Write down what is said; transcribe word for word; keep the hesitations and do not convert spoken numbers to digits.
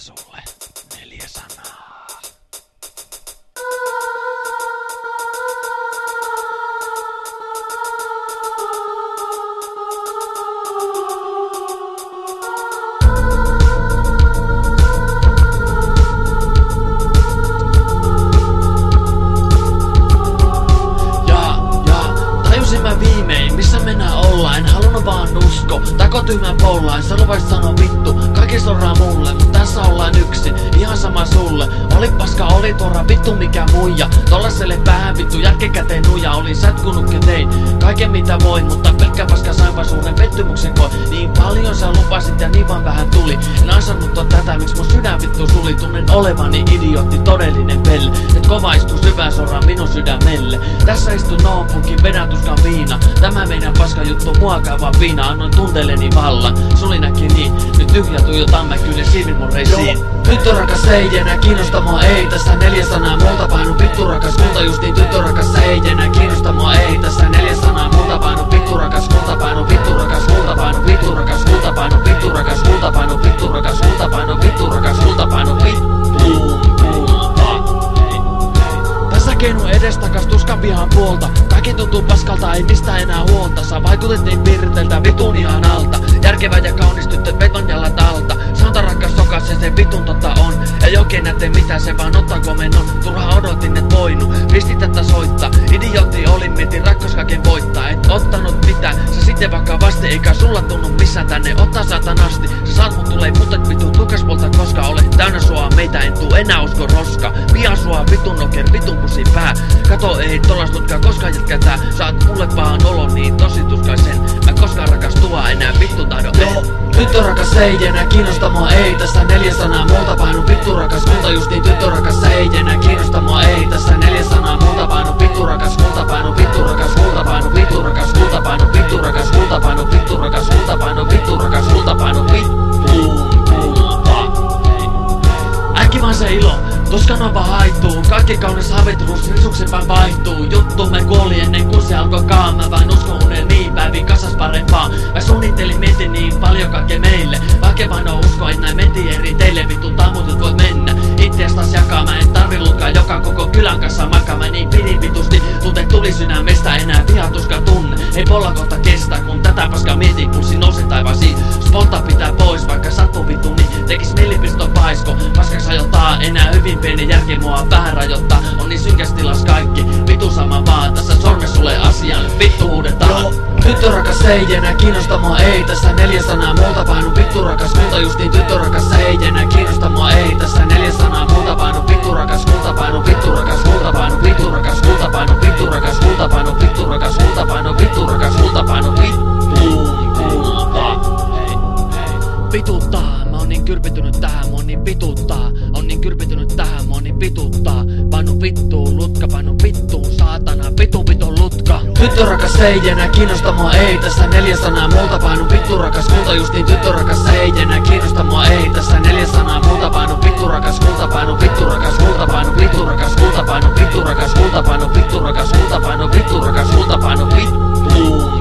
sulle neljä sanaa. Viimein, missä mennään ollaan, en halunnut vaan usko. Tako tyhmän pollain, sä lupasit sanoa vittu. Kaikki sorraa mulle, mut tässä ollaan yksin. Ihan sama sulle, oli paska, oli torra, vittu mikä muija. Tollaselle päähän vittu, jälkikäteen nuja. Olin sätkunut ja tein kaiken mitä voin, mutta pelkkä paska sain vaan suuren pettymyksen koin. Niin paljon sä lupasit ja niin vaan vähän tuli. En ansannut on tätä, miksi mun sydän vittu suli. Tunnen olevani idiootti, todellinen pelle. Et kova istuu syvään soraan minun sydämelle. Tässä istuu noonpunkin, vedän tuskan viina. Tämä meidän paska juttu muokaava viina. Annoin tunteelleni vallan, suli näki niin. Nyt tyhjä tuijotan mä kyllä siivin mun reisiin. Tyttö rakas ei enää kiinnosta mua ei. Tässä neljä sanaa multa painu vittu rakas kulta. Justiin tyttö rakas ei enää kiinnosta mua ei. Tässä neljä sanaa multa painu vittu rakas kulta. Painu vittu rakas kulta. Painu vittu rakas kulta. Painu vittu rakas kulta. Painu vittu rakas kulta. Painu vittu rakas kulta. Painu vittuun kulta. Tässä keinu edestakas tuskan vihan puolta. Kaikki tuntuu paskalta, ei mistä enää huolta. Sä vaikutit niin pirteiltä vitun ihan alta. Järkevä ja kaunis tyttö veton jalat alta. Santa rakkas sokas ja se vitun totta on. Ei oikein näe mitä se vaan ottaa komennon. Turha odotin et voinut, pistit tätä soittaa. Idiootti olin, mietin rakkaus kaiken voittaa. Et ottanut mitään, sä sitten vakavasti. Eikä sulla tunnu missään tänne ottaa saatanasti. Sä saat mut tulee mutet vitun tukaspolta. Koska olet täynnä sua meitä en tuu enää usko roska. Pian sua vitun noker vitun pussi pää. Kato ei tolastutkaan koskaan jätkätää. Saat mulle pahan olon niin tosi tuskaisen. Mä koskaan rakastua enää vittu tahdo ei. Tyttö rakas ei enää kiinnosta mua ei. Tässä neljä sanaa multa painu vittu rakas kulta. Justiin tyttö rakas ei enää kiinnosta mua ei. Tässä neljä sanaa multa painu vittu rakas kulta. Painu vittu rakas kulta. Painu vittu rakas kulta. Painu vittu rakas kulta. Painu vittu rakas kulta. Painu vittu rakas kulta. Painu vittuun kulta. Äkki vaan se ilo. Tuskan on vaan haittuu, kaikki kaunis havitruus risuksen vaan vaihtuu. Juttumme kuoli ennen kuin se alkoi kaa. Mä vain uskon unen niin päivin kasas parempaa. Mä suunnittelin mietin niin paljon kaikkea meille. Vaikka vain on usko, et näin mentiin eri teille. Vitun tammutut voit mennä itseästäs jakaa. Mä en tarvillutkaan joka koko kylän kanssa makaa. Mä niin pidin vitusti, tunteet tuli sydämestä. Enää vihatuskaan tunne, ei polla kohta kestä. Kun tätä paskaa mietin, pulssi nousi taivaasiin. Spolta pitää pois, vaikka sattuu vitu niin tekis millipiston paisko. Paskas ajoittaa enää hyvin pieni järki mua vähän rajoittaa. On niin synkäs tilas kaikki, vitu sama vaan. Tässä sormes sulle asiaan, vittu huudetaan. Tyttö rakas ei enää kiinnosta mua ei. Tässä neljä sanaa multa painu vittu rakas kulta. Justiin tyttö rakas ei enää kiinnosta mua ei. Tässä neljä sanaa multa painu vittu rakas kulta. Painu vittu rakas kulta. Painu vittu rakas kulta. Painu vittu rakas kulta. Painu vittu rakas kulta. Painu vittu rakas kulta. Painu vittuun kulta. Vituttaa, mä oon niin kyrpitynyt tähän, mä oon niin vituttaa. On niin kyrpitynyt tähän, mä oon niin vituttaa. Painu vittuun lutka, painu vittuun saatana, vitu vitun lutka. Tyttö rakas ei enää kiinnosta mua ei. Tässä neljä sanaa multa painu vittu rakas kulta. Justiin tyttö rakas ei enää kiinnosta mua ei. Tässä neljä sanaa multa painu vittu rakas kulta. Painu vittu rakas kulta. Painu vittu rakas kulta. Painu vittu rakas kulta. Painu vittu rakas kulta. Painu vittu rakas kulta. Painu vittuun